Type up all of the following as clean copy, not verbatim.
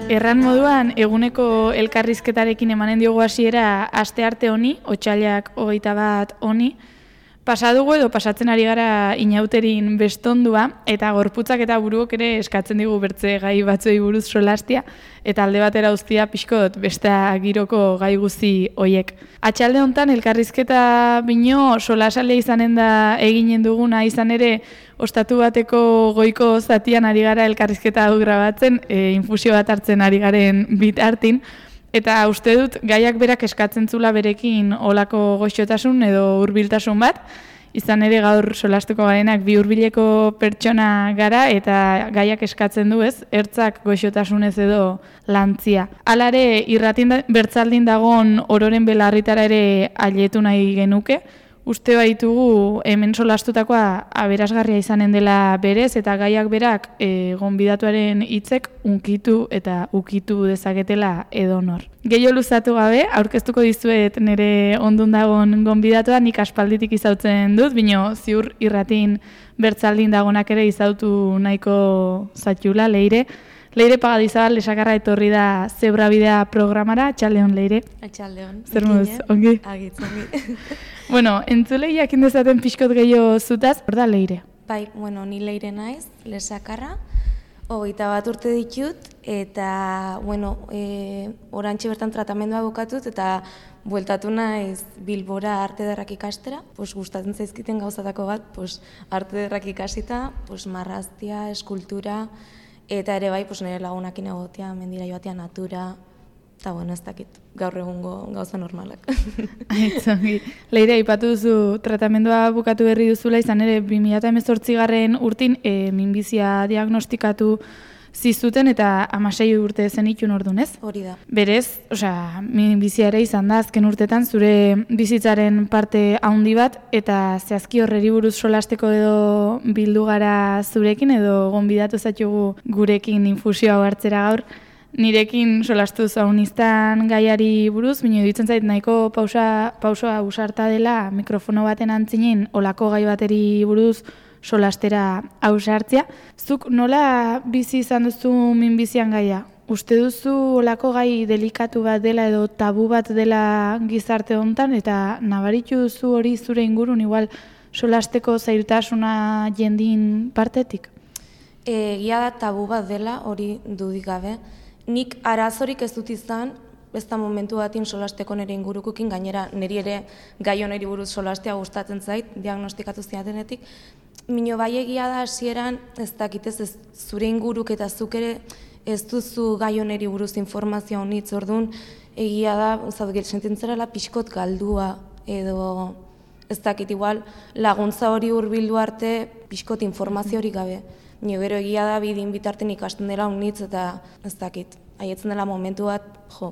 Erran moduan, eguneko elkarrizketarekin emanen diogu hasiera astearte honi, otsailak 21 honi, pasadugu edo pasatzen ari gara inauterin bestondua, eta gorputzak eta buruok ere eskatzen digu bertze gai batzuei buruz solastia, eta alde batera uztia pixkot beste giroko gai guzti hoiek. Atxalde hontan elkarrizketa bino solasalea izanen da eginen duguna, izan ere ostatu bateko goiko zatian ari gara elkarrizketa hau grabatzen, infusio bat hartzen ari garen bitartin, eta uste dut gaiak berak eskatzen zula berekin olako goxotasun edo hurbiltasun bat, izan ere gaur solastuko garenak bi hurbileko pertsona gara eta gaiak eskatzen du ez, ertzak goxotasunez edo lantzia. Halare irratin bertzaldin dagon ororen belarritara ere ailetu nahi genuke, uste baitugu hemen solastutakoa aberasgarria izanen dela berez eta gaiak berak gonbidatuaren hitzek unkitu eta ukitu dezaketela edonor. Gehiago luzatu gabe, aurkeztuko dizuet nire ondun dagon gonbidatua, nik aspalditik izautzen dut, bino ziur irratin bertzaldin dagonak ere izautu nahiko zatxula, Leire. Leire Pagadizabal lesakarra etorri da Zebrabidea programara, atxaldeon Leire. Atxaldeon. Zer moduz, ongi? Agitz, ongi. Bueno, entzulei jakin dezaten pixkot gehiago zutaz, hor da Leire? Bai, ni Leire naiz, lesakarra, 21 urte ditut, eta, orantxe bertan tratamendua bukatut, eta bueltatu naiz Bilbora arte ederrak ikastera, gustatzen zaizkiten gauzatako bat, arte ederrak ikasita, marraztia, eskultura, eta ere bai, nire lagunakin egotea, mendira joatea natura, eta ez dakit, gaur egungo gauza normalak. Aitzongi. Leire, aipatu duzu tratamendua bukatu berri duzula, izan ere 2018 urtin minbizia diagnostikatu zizuten eta 16 urte zenitun orduan, ez? Hori da. Berez, minbizia ere izan da azken urtetan zure bizitzaren parte handi bat, eta zehazki horreri buruz solasteko edo bildu gara zurekin edo gonbidatu zaitugu gurekin infusioa hartzera gaur. Nirekin solastu zauniztan gaiari buruz, bino ditzen zait nahiko pausoa ausarta dela mikrofono baten antzinen olako gai bateri buruz solastera ausartzea. Zuk nola bizi izan duzu minbizian gaia? Uste duzu olako gai delikatu bat dela edo tabu bat dela gizarte hontan eta nabaritu duzu hori zure ingurun igual solasteko zailtasuna jendin partetik? Egia da tabu bat dela hori dudik gabe. Nik arazorik ez dut izan, ez da momentu batin solasteko nire ingurukukin, gainera niri ere gai honeri buruz solastea gustatzen zait, diagnostikatu ziatenetik. Mino bai egia da hasieran ez dakit ez zure inguruk eta zuk ere ez duzu gai honeri buruz informazio honitz, orduan egia da, sentintzerala pixkot galdua edo ez dakit igual laguntza hori hurbildu arte pixkot informazio hori gabe. Nio gero egia da bidin bitarten ikasten dela unitz eta ez dakit. Haietzen dela momentu bat,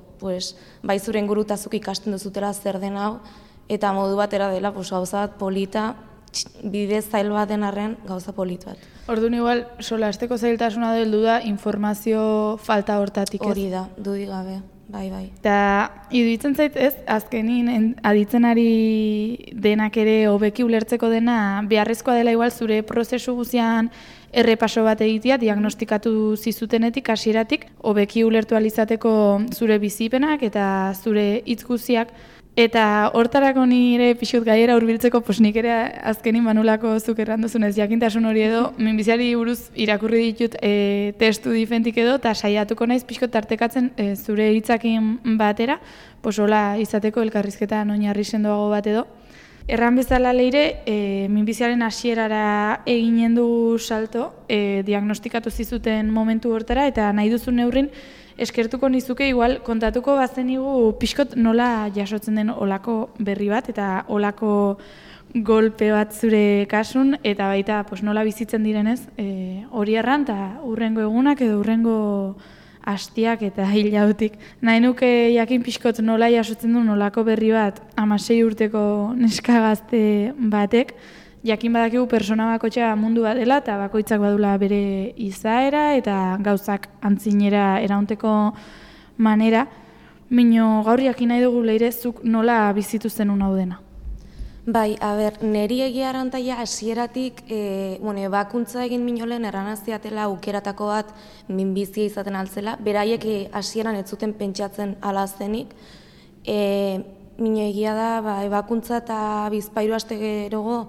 bai zure ingurutazuk ikasten duzutela zer den hau, eta modu batera dela gauza bat polita, bide zail bat den arren gauza polit bat. Orduan igual, solasteko zailtasuna heldu da informazio falta hortatik ez? Hori da, dudik gabe, bai. Eta iruditzen zait ez, azkenin aditzen ari denak ere hobeki ulertzeko dena, beharrezkoa dela igual zure prozesu guzian errepaso bat egitea, diagnostikatu zizutenetik, hasieratik, hobeki ulertu alizateko zure bizipenak eta zure hitz guztiak. Eta hortarako nire pixut gaiera hurbiltzeko, nik ere azkenin manulako zuk erranduzunez jakintasun hori edo, minbiziari buruz irakurri ditut testu difentik edo, eta saiatuko naiz pixut tartekatzen zure hitzakin batera, hola izateko elkarrizketa oinarri sendoago bat edo. Erran bezala Leire, minbiziaren hasierara eginen du salto, diagnostikatu zizuten momentu hortara, eta nahi duzun neurrin, eskertuko nizuke, igual, kontatuko bazenigu pixkot nola jasotzen den olako berri bat, eta olako golpe bat zure kasun, eta baita nola bizitzen direnez, hori erran, eta hurrengo egunak edo hurrengo hastiak eta hilautik. Nahi nuke jakin pixkot nola jasotzen du nolako berri bat 16 urteko neska gazte batek, jakin badakigu persona bakotxa mundu bat dela eta bakoitzak badula bere izaera eta gauzak antzinera eraunteko manera. Mino gaur jakin nahi dugu Leire zuk nola bizitu zenun hau dena? Bai, neri egia arantaia hasieratik, ebakuntza egin minolen erranaziatela aukeratako bat minbizia izaten altzela, beraiek hasieran ez zuten pentsatzen alaztenik. Mino egia da, ebakuntza eta bizpairu aste gerogo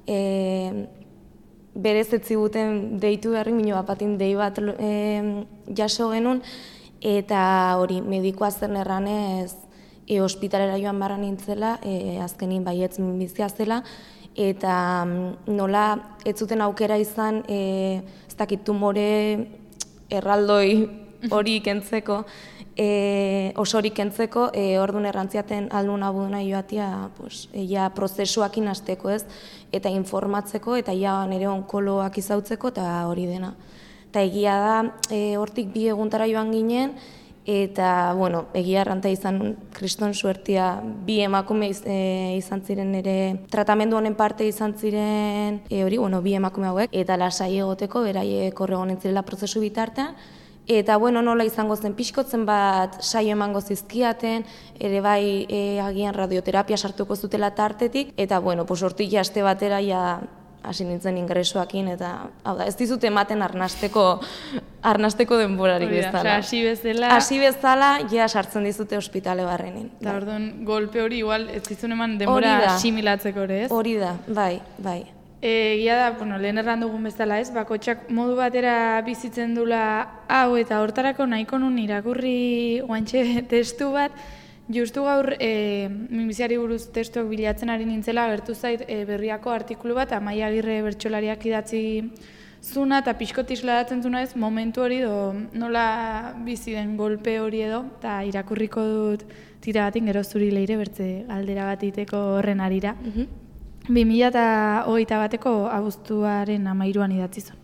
berez ez ziguten deitu berri, mino bapatin dei bat jaso genuen, eta hori medikoa zen erranez, ospitalera joan barra nintzela, azkenin baietz minbizia zela, eta nola ez zuten aukera izan, ez dakit tumore erraldoi hori kentzeko, osorik kentzeko, orduan errantziaten aldun abuduna joatia, ja prozesuakin hasteko ez, eta informatzeko, eta ja nire onkoloak izautzeko, eta hori dena. Eta egia da, hortik 2 eguntara joan ginen, eta, egia erranta izan kriston suertia 2 emakume izan ziren ere, tratamendu honen parte izan ziren, 2 emakume hauek, eta lasai egoteko, beraiek horregonen zirela prozesu bitartean, eta, nola izango zen pixkotzen bat saio emango zizkiaten, ere bai agian radioterapia sartuko zutela tartetik, eta, hortik aste batera ja hasi nintzen ingresoakin, eta ez dizut ematen arnasteko denborarik bezala. Hasi bezala, ja sartzen dizute ospitale barrenin. Eta orduan, golpe hori igual ez dizun eman denbora asimilatzeko ere, ez? Hori da, bai. Egia da, lehen erran dugun bezala ez, bakotxak modu batera bizitzen dula hau, eta hortarako nahiko nun irakurri guantxe testu bat, justu gaur minbiziari buruz testuak bilatzen ari nintzela, agertu zait berriako artikulu bat, Amaia Agirre bertsolariak idatzi zuna, eta pixkot isladatzen zuna ez, momentu hori nola bizi den golpe hori edo, eta irakurriko dut tira batin gero zuri leire bertze galdera bat iteko horren arira. 2021 bateko abuztuaren 13an idatzi zuen.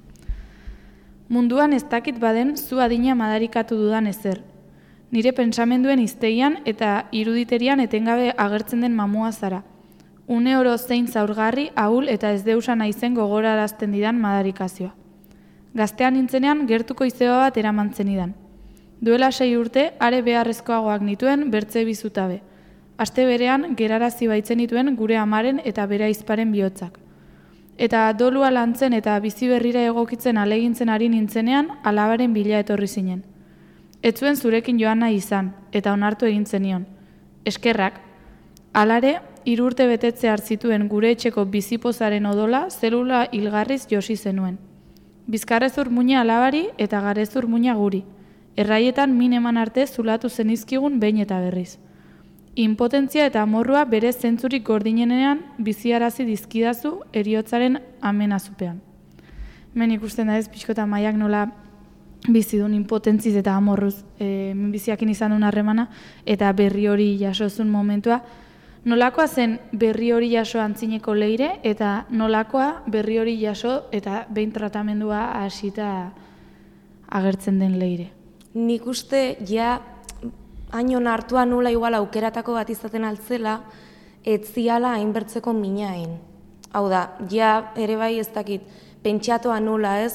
Munduan ez dakit baden zu adina madarikatu dudan ezer. Nire pentsamenduen izteian eta iruditerian etengabe agertzen den mamua zara. Une oro zein zaurgarri, ahul eta ez deusa naizen gogorarazten didan madarikazioa. Gaztean nintzenean gertuko izeba bat eramantzen idan. Duela 6 urte, are beharrezkoagoak nituen bertze bizutabe. Aste berean, gerarazi baitzen dituen gure amaren eta bere ahizparen bihotzak. Eta dolua lantzen eta bizi berrira egokitzen alegintzen ari nintzenean, alabaren bila etorri zinen. Ez zuen zurekin joan nahi izan, eta onartu egin zenion. Eskerrak, alare, 3 urte betetze hartzituen gure etxeko bizipozaren odola zelula hilgarriz josi zenuen. Bizkarrezur muina alabari eta garezur muina guri. Erraietan min eman arte zulatu zenizkigun behin eta berriz. Inpotentzia eta amorrua bere zentzurik gordinenean biziarazi dizkidazu heriotzaren amenazupean. Hemen ikusten da ez, pixkota Maiak nola bizidun impotentziz eta amorruz minbiziakin izan duen harremana, eta berri hori jasozun momentua. Nolakoa zen berri hori jaso antzineko leire, eta nolakoa berri hori jaso eta behin tratamendua hasita agertzen den leire. Nik uste, ja, hain hartua nula igual aukeratako bat izaten altzela, ez ziala hainbertzeko minain. Hau da, ja, ere bai ez dakit, pentsatoa nula ez,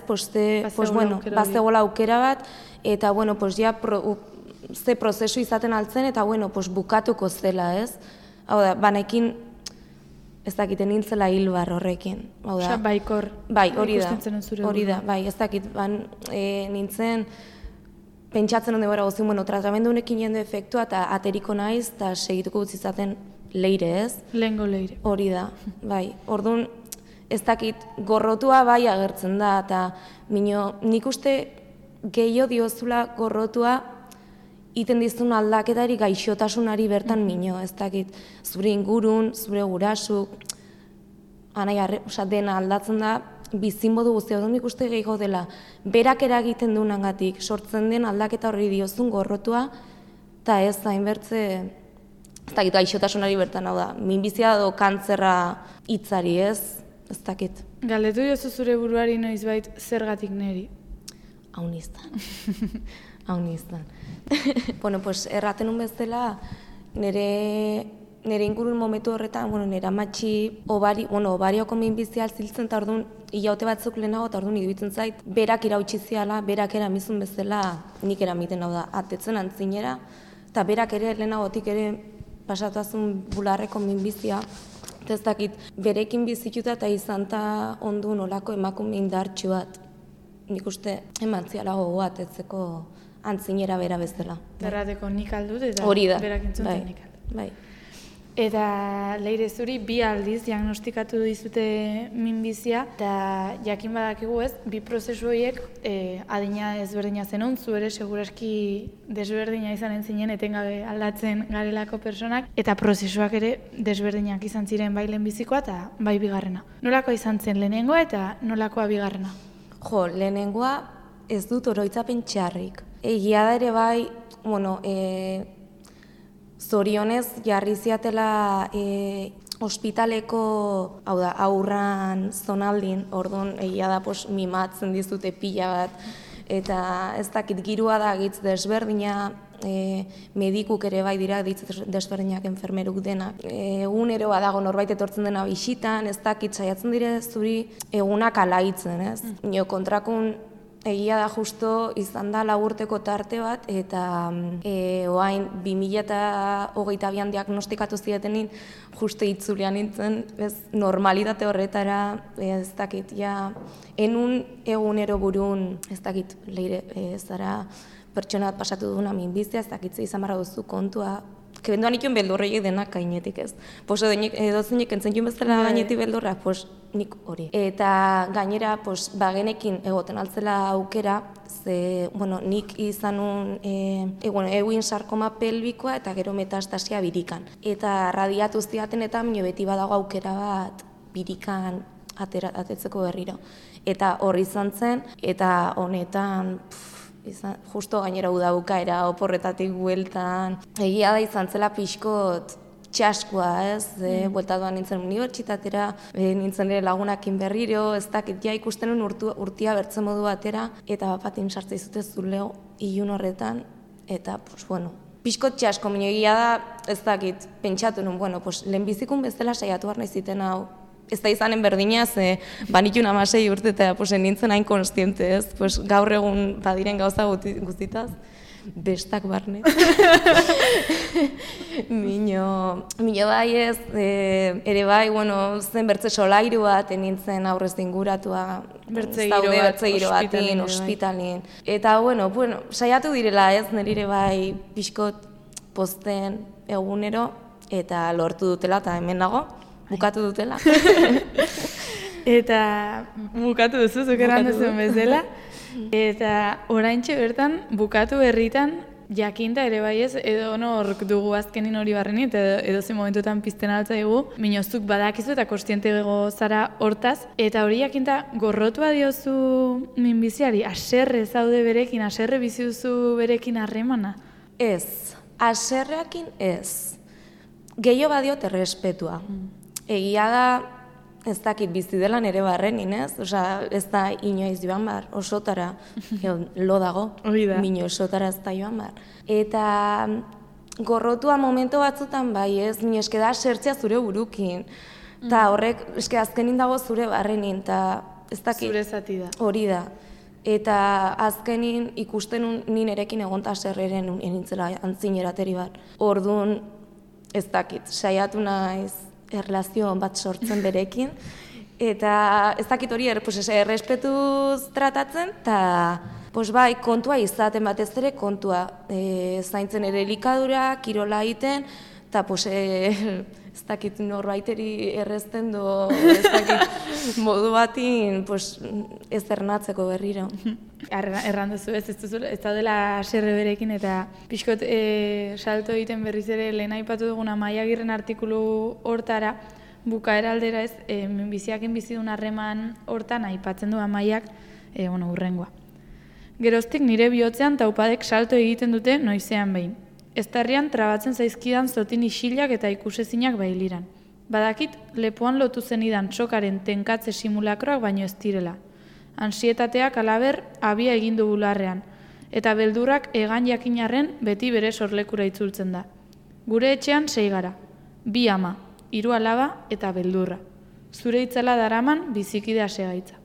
bazegoela aukera bat, eta, ja, ze prozesu izaten altzen, eta, bukatuko zela ez. Hau da, banekin, ez dakiten nintzela hilbar horrekin. Osa, baikor. Bai, hori da, bai, ez dakit, nintzen, pentsatzen onde gara gozien, tratamendu honekin jende efektua eta ateriko naiz eta segituko utzi izaten leire ez. Lehengo leire. Hori da, bai. Orduan, ez dakit, gorrotua bai agertzen da, eta nik uste gehiago diozula gorrotua iten dizun aldaketari gaixotasunari bertan mino, ez dakit, zure ingurun, zure gurasuk, dena aldatzen da, bizimodu guztia, nik uste gehiago dela, berak eragiten duenagatik sortzen den aldaketa horri diozun gorrotua, eta ez hainbertze, ez dakit, gaixotasunari bertan, hau da, minbizia edo kantzerra hitzari, ez dakit. Galdetu diozu zure buruari noizbait zergatik neri? Hau niztan. Erraten un bezala, nire ingurun momentu horretan, nire amatxi obarioko minbizia altziltzen, eta orduan, hilaute batzuk lehenago, eta orduan idubitzen zait, berak irautsi ziala, berak eramizun bezala, nik eramiten hau da, atetzen antzinera, eta berak ere lehenagotik ere pasatuazun bularreko minbizia, Eta ez dakit, berekin bizituta eta izan ta ondu nolako emakume indartxu bat. Nik uste emantziala gogo atetzeko antzinera bera bezala. Errateko nik aldut eta hori da, berak entzuntzen bai, nik aldut. bai. Eta Leire zuri 2 aldiz diagnostikatu dizute minbizia, eta jakin badakigu ez, 2 prozesu horiek adina ezberdina zenun, zu ere seguraski desberdina izan zinen etengabe aldatzen garelako personak, eta prozesuak ere desberdinak izan ziren bai lehenbizikoa eta bai bigarrena. Nolakoa izan zen lehenengoa eta nolakoa bigarrena? Jo, lehenengoa ez dut oroitzapen txarrik. Egia da ere bai, bueno, zorionez jarri ziatela ospitaleko, hau da, aurran zonaldin, orduan egia da mimatzen dizute pila bat, eta ez dakit girua da gitz desberdina, medikuk ere bai dira ditz desberdinak enfermeruk denak. Egunero badago norbait etortzen dena bisitan, ez dakit saiatzen dire zuri egunak alaitzen, ez? Nio kontrakun egia da justo izan da 4 urteko tarte bat, eta oain 2022an diagnostikatu zidatenin justo itzulean nintzen, normalitate horretara, ez dakit, ja, enun egunero burun, ez dakit, Leire, zara pertsona bat pasatu duguna minbizia, ez dakit, izan barra duzu kontua, kebenduan ikon beldurreiek denak gainetik ez. Edozenek entzen joan bezala gainetik beldurra, nik hori. Eta gainera, bagenekin egoten altzela aukera, ze, nik izanun eguin sarkoma pelbikoa eta gero metastasia birikan. Eta radiatu ziaten eta beti badago aukera bat birikan atetzeko berriro. Eta horri izan zen, eta honetan, justo gainera udabukaera, oporretatik bueltan. Egia da izan zela pixkot txaskua, ez? Bueltatuan nintzen unibertsitatera, nintzen ere lagunakin berriro, ez dakit, ja ikusten urtia bertzen modu batera, eta bapatin sartza izute zuleo ilun horretan, eta, pixkot txasko, egia da, ez dakit, pentsatu nun, lehenbizikun bezala saiatu behar naiziten hau, ez da izanen berdina, ze banitun 16 urte eta nintzen hain konstiente, ez? Gaur egun badiren gauza guztitaz, bestak barne. Mino bai ez, ere bai, zen bertze solairu bat, nintzen aurrez inguratua, bertze giro batin, ospitalin. Eta, saiatu direla ez, nire bai pixkot posten egunero, eta lortu dutela, eta hemen nago. Bukatu dutela. Eta bukatu duzu, zukeran duzuen bezala. Eta oraintxe bertan, bukatu berritan, jakinta ere bai ez, edo nork dugu azkenin hori barreni, eta edo zen momentuetan pizten altza dugu, minozuk badakizu eta kostiente zara hortaz, eta hori jakinta gorrotua diozu minbiziari, aserre zaude berekin, aserre bizi duzu berekin harremana? Ez, aserreakin ez. Gehiago badiot errespetua. Egia da, ez dakit bizi dela nere barrenin, ez? Ez da inoiz joan bar, osotara, lo dago, mino osotara ez da joan bar. Eta gorrotua momento batzutan bai, ez? Mino eske da sertzea zure burukin. Eta horrek, eske azkenin dago zure barrenin, eta ez dakit. Zure zati da. Hori da. Eta azkenin ikusten nien erekin egonta serreren enintzela antzinerateri bat. Orduan, ez dakit, saiatu naiz erlazio bat sortzen berekin, eta ez dakit hori errespetuz tratatzen, eta bai, kontua izaten batez ere, kontua zaintzen ere elikadura, kirola egiten, eta ez dakit norbaiteri errezten do, ez dakit modu batin ez ernatzeko berriro. Erranduzu ez daudela serre berekin, eta pixkot salto egiten berriz ere lehen aipatu duguna Maiagirren artikulu hortara, bukaera aldera ez, minbiziakin bizidun harreman hortan aipatzen du Amaiak, urrengoa. Geroztik nire bihotzean taupadek salto egiten dute noizean behin. Eztarrian trabatzen zaizkidan zotin isilak eta ikusezinak bailiran. Badakit, lepoan lotu zenidan txokaren tenkatze simulakroak baino ez direla. Ansietateak alaber abia egindu bularrean, eta beldurrak egan jakinarren beti bere sorlekura itzultzen da. Gure etxean 6 gara, 2 ama, 3 alaba eta beldurra. Zure itzala daraman bizikidea segaitza.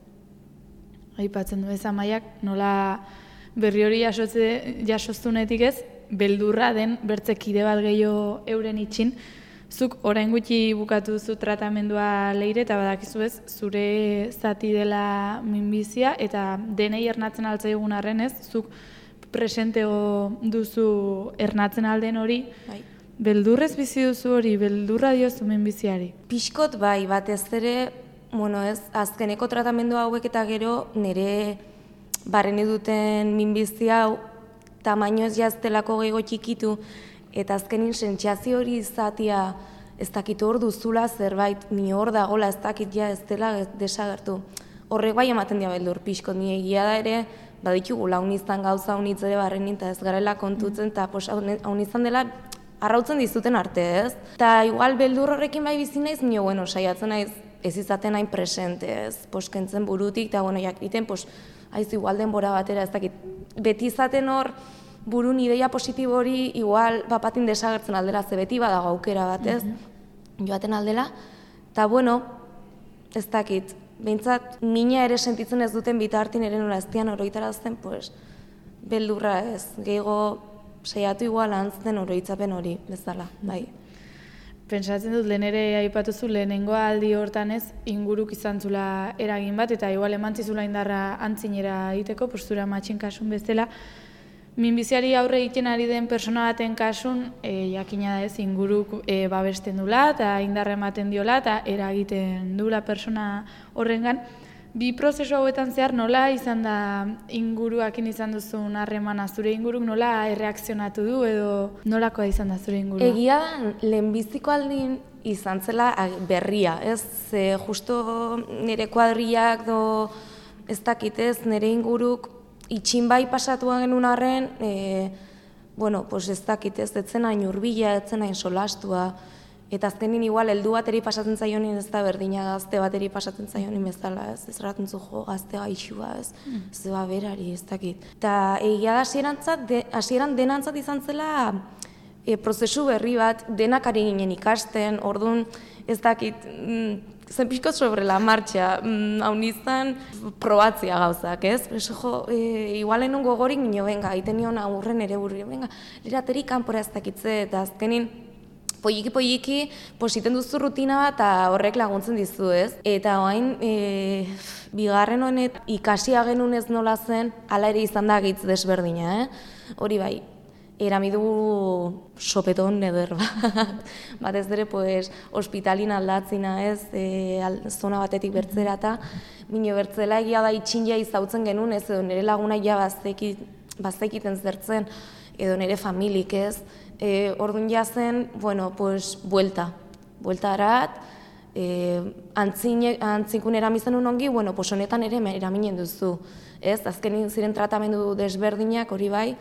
Aipatzen du ez Amaiak, nola berri hori jasoztunetik ez, beldurra den bertzekide bat gehiago euren itxin, Zuk orain gutxi bukatu duzu tratamendua Leire, eta badakizu ez, zure zati dela minbizia, eta denei ernatzen altzaigun arren ez, zuk presenteo duzu ernatzen alden hori, Bai. beldurrez bizi duzu hori, beldurra diozu minbiziari. Pixkot bai, batez ere, azkeneko tratamendu hauek eta gero nire barreni duten minbizia hau tamainoz jaztelako gehiago txikitu, eta azkenin sentsazio hori izatia ez dakit hor duzula zerbait, ni hor dagola ez dakit ja ez dela desagertu. Horrek bai ematen dia beldur pixkot, ni egia da ere, baditugu laun izan gauza honitz ere barrenin, eta ez garela kontutzen, eta haun izan dela arrautzen dizuten arte ez. Eta igual beldur horrekin bai bizi naiz, nio, saiatzen naiz ez izaten hain presente ez, kentzen burutik, eta jakiten, haiz igual denbora batera ez dakit. Beti izaten hor, burun ideia positibo hori igual bapatin desagertzen aldela, ze beti badago aukera bat ez, joaten aldela. Eta ez dakit, behintzat mina ere sentitzen ez duten bitartin ere nola ez dian oroitarazten, beldurra ez, gehiago saiatu igual antzten oroitzapen hori, bezala, bai. Pentsatzen dut, lehen ere aipatuzu lehenengo aldi hortan ez, inguruk izan zula eragin bat, eta igual emantzizula indarra antzinera egiteko, zura matxin kasun bezala. Minbiziari aurre egiten ari den persona baten kasun, jakina da ez, inguruk babesten dula, eta indarra ematen diola, eta eragiten dula persona horrengan. Bi prozesu hauetan zehar nola izan da inguruakin izan duzun harremana, zure inguruk nola erreakzionatu du edo nolakoa izan da zure ingurua? Egia da, lehenbiziko aldin izan zela berria, ez? Justo nire kuadriak ez dakit ez, nire inguruk itxin bai pasatuan genuen arren, ez dakit ez, etzen hain urbila, etzen hain solastua, eta azkenin igual heldu bateri pasatzen zaionin ez da berdina gazte bateri pasatzen zaionin bezala, ez erraten zu gazte gaixua, ez zeba berari, ez dakit. Eta egia da hasieran denantzat izan zela prozesu berri bat, denak ari ginen ikasten, orduan ez dakit, zen pixko sobre la marcha, hau nizan probatzia gauzak, ez? Igual enun gogorik nio, venga, iten nion aurren ere burri, venga, lirateri kanpora ez dakitze, eta azkenin, polliki, positen duzu rutina bat, eta horrek laguntzen dizu, ez? Eta orain, bigarren honet ikasia genuen ez nola zen, hala ere izan da gitz desberdina, Hori bai, eramidu sopeton eder bat. Batez ere, ospitalin aldatzina, ez? Zona batetik bertzera, eta mino bertzela egia da itxinja izautzen genuen, ez? Edo nire laguna ja bazekiten zertzen, edo nire familik, ez? Orduan jazen, buelta harat, antzinkun eramizan ongi, honetan ere eraminen duzu. Azkenin ziren tratamendu desberdinak, hori bai,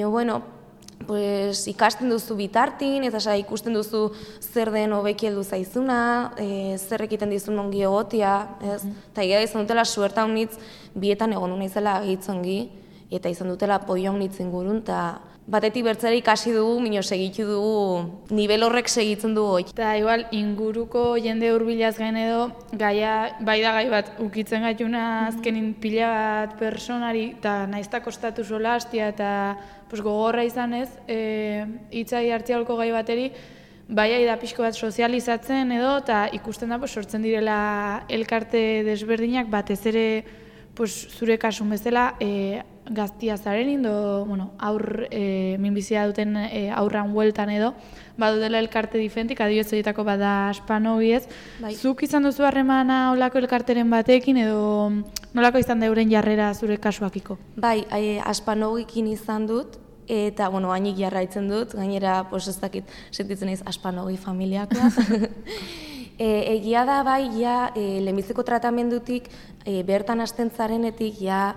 ikasten duzu bitartin, eta ikusten duzu zer den hobeki heldu zaizuna, zer ekiten dizun ongi egotia, eta egia da izan dutela suerta honitz, bietan egon naizela agitzongi, eta izan dutela apoio honitz ingurun, eta batetik bertzera ikasi dugu, segitu dugu, nivel horrek segitzen dugu hori. Eta igual, inguruko jende hurbilaz gain edo, gaia, bai da gai bat, ukitzen gaituna azkenin pila bat personari, eta naizta kostatu solastia, eta gogorra izan ez, hitzai hartzialko gai bateri, bai da pixko bat sozializatzen edo, eta ikusten da sortzen direla elkarte desberdinak, batez ere zure kasun bezala, gaztia zaren indo, minbizia duten aurran hueltan edo, badudela elkarte difentik, adioz horietako bada Aspanogi ez. Zuk izan duzu harremana olako elkarteren batekin edo nolako izan da euren jarrera zure kasuakiko? Bai, Aspanogikin izan dut, eta hainik jarraitzen dut, gainera ez dakit sentitzen naiz Aspanogi familiakoa. Egia da bai, lehenbiziko tratamendutik, bertan hasten zarenetik,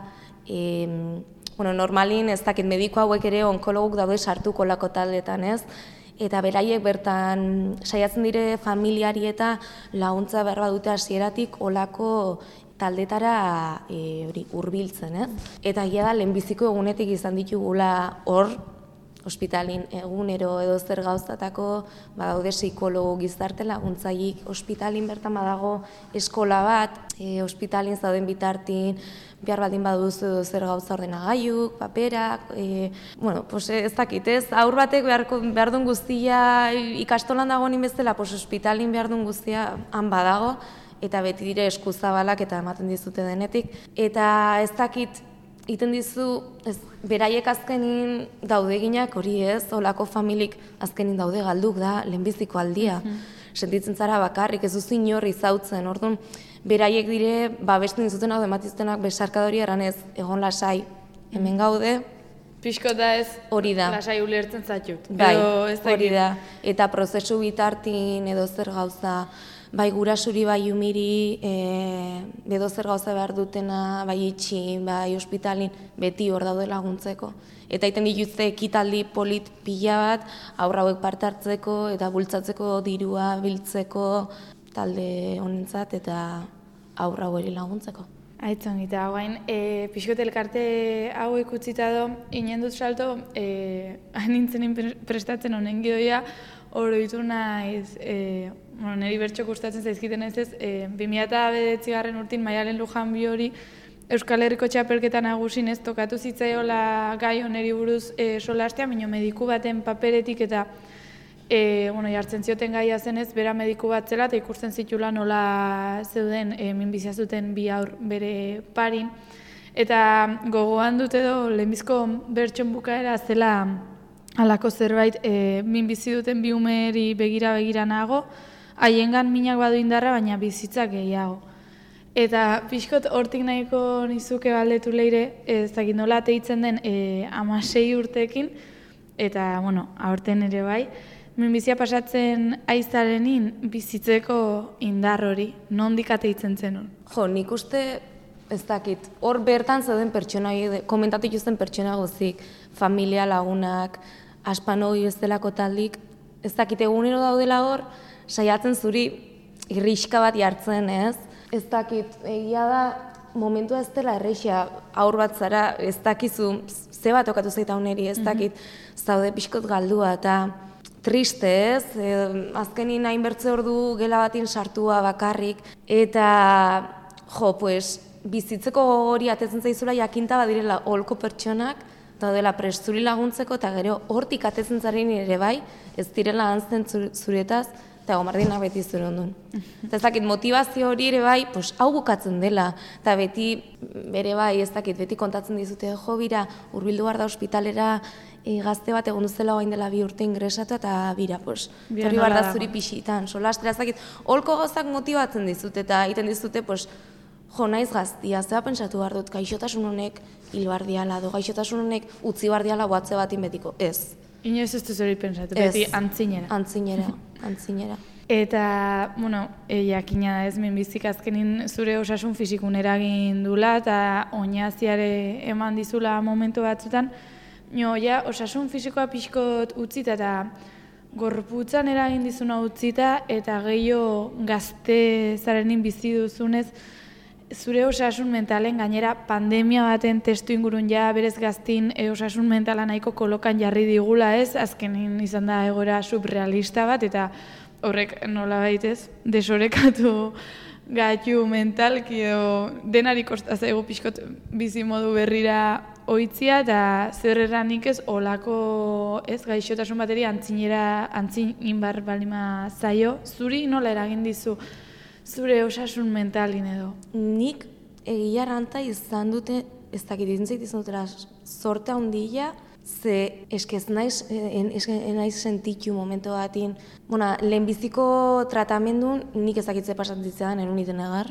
normalin ez dakit mediko hauek ere onkologuk daude sartuko lako taldetan, ez? Eta beraiek bertan saiatzen dire familiari eta laguntza behar badute hasieratik olako taldetara hurbiltzen, ez? Eta egia da lehenbiziko egunetik izan ditugula hor, ospitalin egunero edo zer gauzatako, badaude psikologo gizarte laguntzaik, ospitalin bertan badago eskola bat, ospitalin zauden bitartin, behar baldin baduzu edo zer gauza ordenagailuk, paperak, ez dakit, ez? Aur batek behar duen guztia ikastolan dagoen bezala, ospitalin behar duen guztia han badago, eta beti dire eskuzabalak eta ematen dizute denetik. Eta ez dakit, iten dizu, beraiek azkenin daudeginak hori ez, olako familik azkenin daude galduk da, lehenbiziko aldia. Sentitzen zara bakarrik, ez duzu inorri zautzen, orduan, beraiek dire, babesten dizuten hau ematiztenak besarkadori eranez, egon lasai, hemen gaude. Pixko da ez, hori da. Lasai ulertzen zatxut. Bai, hori da. Eta prozesu bitartin edo zer gauza, bai gurasuri, bai umiri, edo zer gauza behar dutena, bai itxi, bai ospitalin, beti hor daude laguntzeko. Eta iten dituzte ekitaldi polit pila bat, aurra hauek parte hartzeko eta bultzatzeko dirua biltzeko talde honentzat eta aurra haueri laguntzeko. Aitzon, eta guain, pixkot elkarte hauek utzita do, inen dut salto, nintzen prestatzen honen gidoia, oroitu naiz, niri bertxok gustatzen zaizkiten ez ez, 2009 urtin Maialen Lujanbi hori Euskal Herriko txapelketa nagusin ez tokatu zitzaiola gai honeri buruz solastea, baina mediku baten paperetik eta jartzen zioten gaia zenez, bera mediku bat zela eta ikusten zitula nola zeuden minbizia zuten bi aur bere parin. Eta gogoan dut edo lehenbizko bertxon bukaera zela halako zerbait minbizi duten bi umeri begira nago, haiengan minak badu indarra, baina bizitza gehiago. Eta pixkot hortik nahiko nizuke galdetu leire, ez dakit nola teitzen den 16 urteekin, eta, aurten ere bai, minbizia pasatzen aizarenin bizitzeko indar hori, nondik ateitzen zenun? Jo, nik uste, ez dakit, hor bertan zeuden pertsona, komentatu ikusten pertsona gozik, familia lagunak, aspanoi bezalako taldik, ez dakit egunero daudela hor, saiatzen zuri irriska bat jartzen, ez? Ez dakit, egia da, momentua ez dela erreixia aur bat zara, ez dakizu, ze bat okatu zaita honeri, ez dakit, zaude pixkot galdua eta triste, ez? Azkenin hain bertze ordu gela batin sartua bakarrik, eta, bizitzeko hori atetzen zaizula jakinta badirela holko pertsonak, daudela presturi laguntzeko, eta gero hortik atetzen zaren ere bai, ez direla antzen zuretaz, eta gomardinak beti zure ondun. Eta ez dakit, motivazio hori ere bai, hau bukatzen dela, eta beti, bere bai, ez dakit, beti kontatzen dizute, jo bira, urbildu behar da ospitalera, gazte bat egon duzela oain dela 2 urte ingresatu, eta bira, hori behar da zuri pixitan, solastera, ez dakit, holko gauzak motibatzen dizute, eta egiten dizute, jo, naiz gaztia, zeba pentsatu behar dut, gaixotasun honek hil behar diala, gaixotasun honek utzi behar diala boatze batin betiko, ez. Inoiz ez duz hori pentsatu, beti antzinera. Antzinera. Eta, jakina ez minbizik azkenin zure osasun fisikun eragin dula eta oinaziare eman dizula momentu batzutan, osasun fisikoa pixkot utzita eta gorputzan eragin dizuna utzita eta gehiago gazte zarenin bizi duzunez, zure osasun mentalen gainera pandemia baten testu ingurun berez gaztin osasun mentala nahiko kolokan jarri digula ez, azkenin izan da egoera subrealista bat eta horrek nola baitez desorekatu gaitu mentalki edo denari kostaz ego pixkot bizi modu berrira oitzia eta zer erranik ez olako ez gaixotasun bateri antzin inbar balima zaio, zuri nola eragin dizu zure osasun mentalin edo? Nik egia ranta izan dute, ez dakit izan dutela sorte handia, ze eskez naiz sentitu momentu batin. Lehenbiziko tratamendun nik ezakitze pasantzitzean, enun iten egar.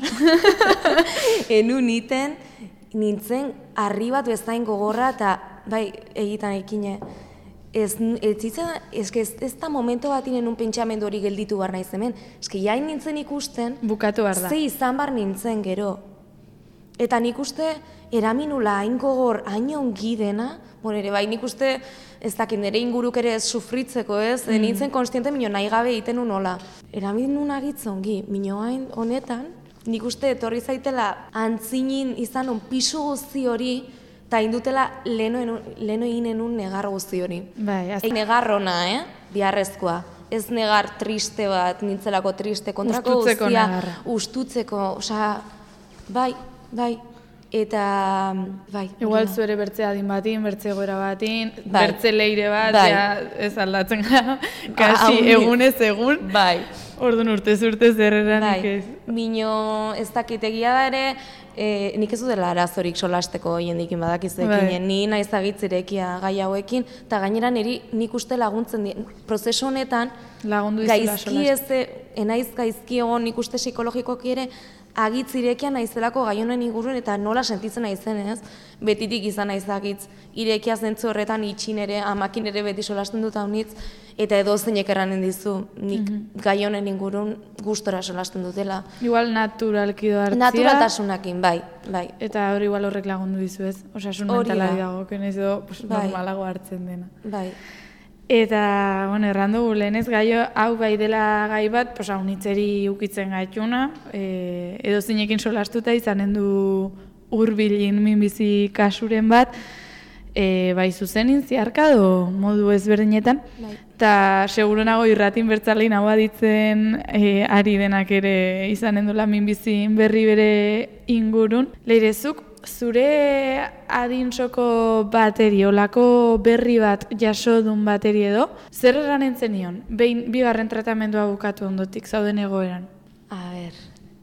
Enun iten, nintzen harri bat bezain gogorra eta bai egitan ekine. Ez da momentu batin enun pentsamendu hori gelditu behar naiz hemen. Ez que jain nintzen ikusten, bukatu behar da. Ze izan behar nintzen gero. Eta nik uste eraminula hain gogor, hain ongi dena, ere bai nik uste ez dakit nire inguruk ere ez sufritzeko ez, nintzen konstiente minio nahi gabe egiten unola. Eraminun agitza ongi, minio hain honetan, nik uste etorri zaitela antzinin izan pisu guzti hori, Ta indutela leno egin enun negar guzti hori. Bai, Negar ona, biharrezkoa. Ez negar triste bat, nintzelako triste, kontrako ustutzeko guztia, negarra. ustutzeko, osea, bai, eta, bai. Igual zu ere bertze adin batin, bertze egoera batin, Bai. bertze leire bat, Bai. ja ez aldatzen gara, kasi egunez egun. Bai. Orduan urtez zerreranik Bai, ez. mino ez dakitegia da ere, nik ez dutela arazorik solasteko jendikin badakizuekin, Bai. ni naiz agitzirekia gai hauekin, eta gainera nik uste laguntzen di, prozesu honetan, Lagundu dizula gaizki enaiz gaizki egon nik uste psikologikoki ere, agitzirekia naizelako gai honen inguruen eta nola sentitzen naizen, ez? Betitik izan naiz agitz, irekia zentzu horretan itxin ere, amakin ere beti solasten dut haunitz, eta edo zeinek erranen dizu, nik gai honen ingurun gustora solasten dutela. Igual naturalki doartzia. Naturaltasunakin, bai. Eta hori igual horrek lagundu dizu ez? Osasun Hori mentalari da. dago, kenez edo Bai. normalago hartzen dena. Bai. Eta, bueno, errandu lehenez gaio, hau bai dela gai bat, pues haunitzeri ukitzen gaituna, edo zinekin solastuta izanen du hurbilin minbizi kasuren bat, bai zuzenin ziarka edo modu ezberdinetan, eta segurunago irratin bertzalein hau aditzen ari denak ere izanen dula minbizin berri bere ingurun. Leirezuk, zure adinsoko bateri, olako berri bat jasodun bateri edo, zer erranen zenion, bigarren tratamendua bukatu ondotik zauden egoeran? A ber,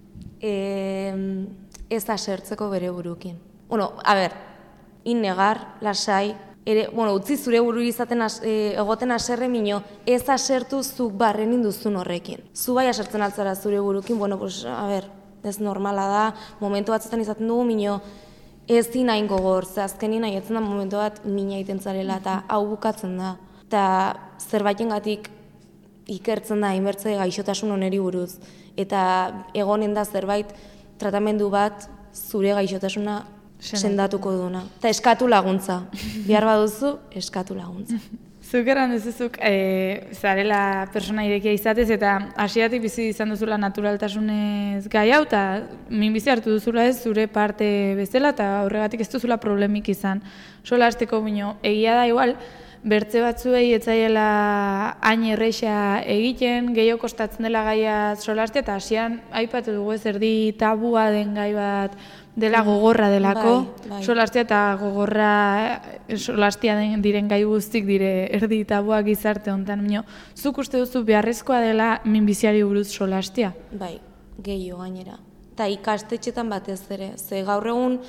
ez asertzeko bere burukin. Bueno, a ber, innegar, lasai, ere, bueno, utzi zure buru izaten egoten aserre mino, ez asertu zuk barren induzun horrekin. Zu bai asertzen altzara zure burukin, bueno, pues, a ber, ez normala da, momentu batzutan izaten dugu mino, ez di nahin gogor, ze azkenin nahi etzen da momentu bat mina egiten zarela, eta hau bukatzen da. Eta zerbaitengatik ikertzen da, inbertze gaixotasun oneri buruz. Eta egonen da zerbait, tratamendu bat, zure gaixotasuna sendatuko duna. Eta eskatu laguntza. Bihar baduzu, eskatu laguntza. Zuk erran duzuzuk, zarela persona irekia izatez, eta hasieratik bizi izan duzula naturaltasunez gai hau, eta minbizi hartu duzula ez zure parte bezala, eta horregatik ez duzula problemik izan. Solasteko bino, egia da igual, bertze batzuei etzaiela hain erreixa egiten, gehiago kostatzen dela gaia solastea, eta hasian aipatu dugu ez erdi tabua den gai bat dela gogorra delako, bai. solastea eta gogorra solastea diren gai guztik dire erdi tabua gizarte honetan. Zuk uste duzu beharrezkoa dela minbiziari buruz solastea? Bai, gehiago gainera. Eta ikastetxetan batez ere, ze gaur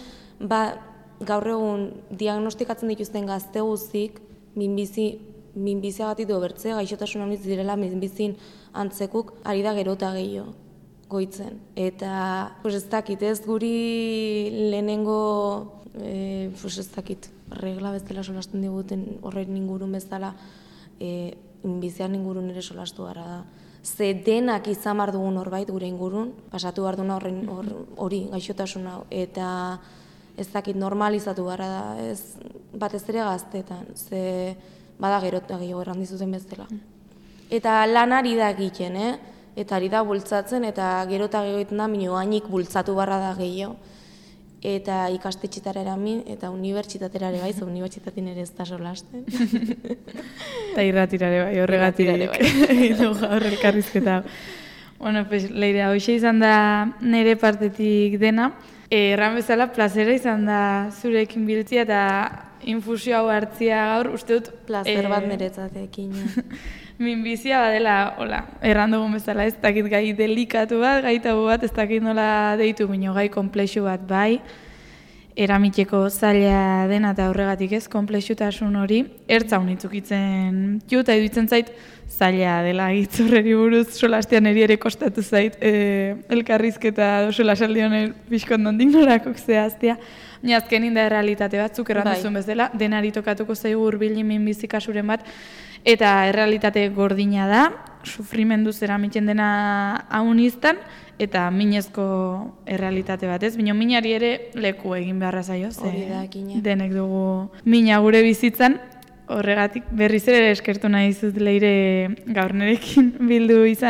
egun diagnostikatzen dituzten gazte guztik, minbiziagatik bertze, gaixotasun honitz direla minbizin antzekuk, ari da gero eta gehiago goitzen. Eta, pues ez dakit, ez guri lehenengo, pues ez dakit, regla bezala solasten diguten horren ingurun bezala, minbizian ingurun ere solastu gara da. Ze denak izan behar dugun horbait gure ingurun, pasatu behar duna hori gaixotasuna, eta ez dakit normalizatu gara da, ez batez ere gaztetan, ze bada gero eta gehiago errandizuten bezala. Eta lanari da egiten, eta ari da bultzatzen, eta gero eta gehiago egiten da, minio hainik bultzatu barra da gehiago. Eta ikastetxetara eramin, eta unibertsitatera ere bai, ze unibertsitatin ere ez da solasten. Eta irratirare bai, horregatirik. Egin dugu gaur elkarrizketa. Bueno, pues, Leire, hoxe izan da nire partetik dena. Erran bezala, plazera izan da zurekin biltzia eta infusio hau hartzia gaur, uste dut... Plazer bat niretzatekin. Minbizia badela, hola, erran dugun bezala, ez dakit gai delikatu bat, gai tabu bat, ez dakit nola deitu bino, gai komplexu bat bai, eramiteko zaila dena eta horregatik ez, komplexutasun hori, ertza unitzukitzen juta iduitzen zait, zaila dela gitzorreri buruz, solastean ere kostatu zait, elkarrizketa dosola saldi honen pixkon nondik norakok zehaztea, baina azkenin da errealitate batzuk erran duzun bezala, denari tokatuko zaigu hurbilin minbizi kasuren bat, eta errealitate gordina da, sufrimenduz eramitzen dena haun iztan, eta minezko errealitate bat ez. Bino minari ere leku egin beharra zaio, denek dugu mina gure bizitzan, horregatik berriz ere eskertu nahi zut Leire gaur nerekin bildu izana,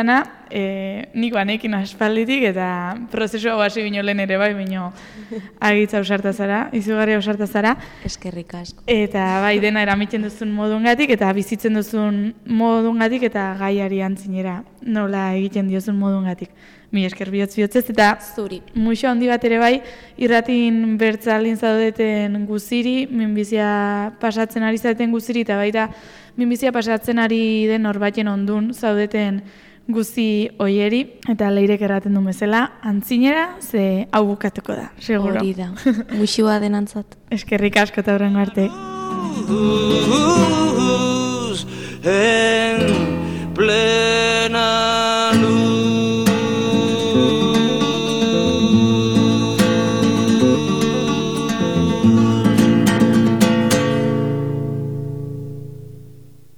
nik banekin aspalditik, eta prozesu hau hasi bino lehen ere bai, bino agitza ausarta zara, izugarri ausarta zara. Eskerrik asko. Eta bai, dena eramitzen duzun modungatik, eta bizitzen duzun modungatik, eta gaiari antzinera nola egiten diozun modungatik. Mi esker bihotz-bihotzez, eta Zuri. muixo handi bat ere bai, irratin bertzaldin zaudeten guziri, minbizia pasatzen ari zaudeten guziri, eta baita minbizia pasatzen ari den norbaiten ondun zaudeten guzi oieri, eta leirek erraten du bezala, antzinera, ze hau bukatuko da, seguro. Hori da, muixua denantzat. Eskerrik asko eta horrengo arte.